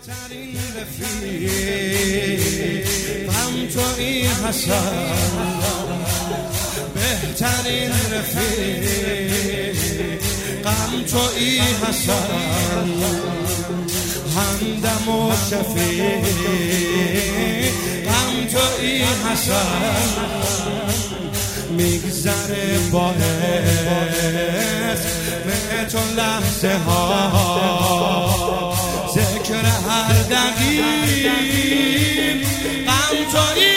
بهترین رفیق غم تویی حسن، بهترین رفیق غم تویی حسن، همدم و شفیق غم تویی حسن، میگذره باعث به تو لحظه ها، ذکر هر دقیق غم تویی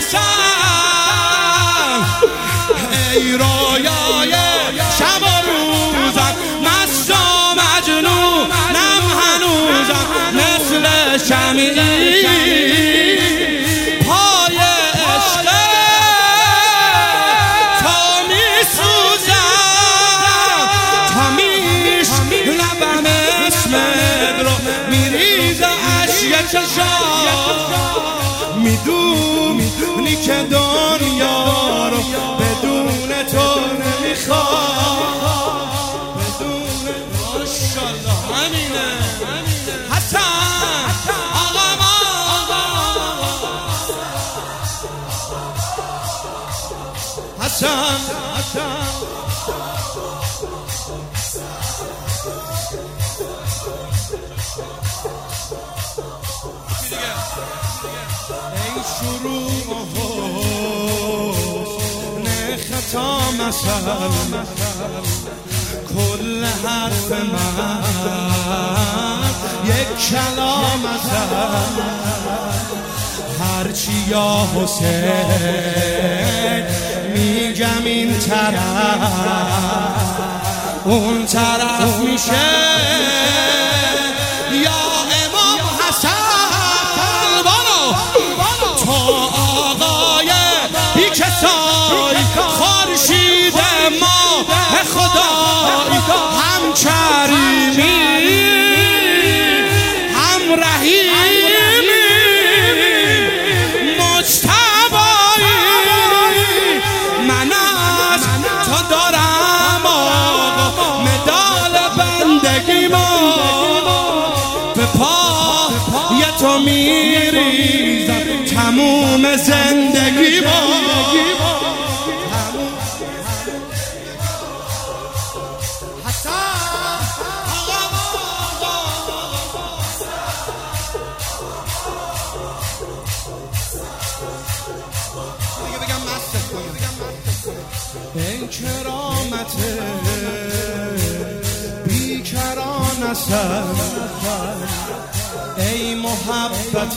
حسن، ای رویای شب و روزم مست و مجنونم هنوزم مثل شمعی پای عشق تا میسوزم، تا لبم اسمت رو میریزه اشک چشام، میدونی که دنیا رو بدون تو نمیخوام، بدون ماشالله همینه حسن آقا ما حسن ای شروع حسن خطا مثل کل حرف من یک کلام مثل، هرچی یا حسین میگم این طرف اون طرف میشه یا امام حسن، تو آقای بیکسای خورشید ماه خدای، هم کریمی هم رحیمی مجتبایی، من از تو دارم آقا مدال بندگیمو، به پای تو میریزم تموم زندگیمو، ای کرامت بیکران هستم، ای محبت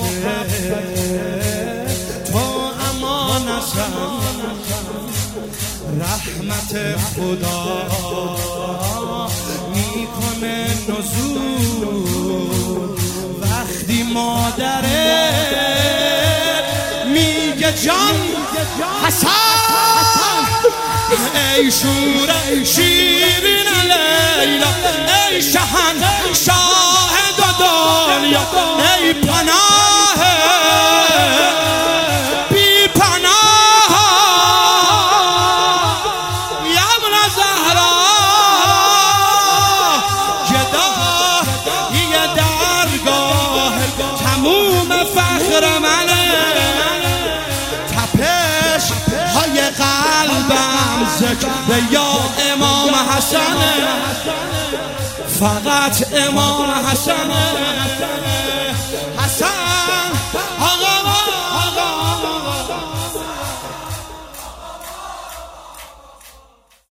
تو امان هستم، رحمت خدا میکنه نزول وقتی مادره میگه جان حسن، ای شور شیرین لیلا، ای شهن شاهد دنیا، ای پناه بی پناه یبن زهرا، گدایی درگاه تموم فخر منه، تپش های قلبم ذکر یا امام حسن، فقط امام حسن.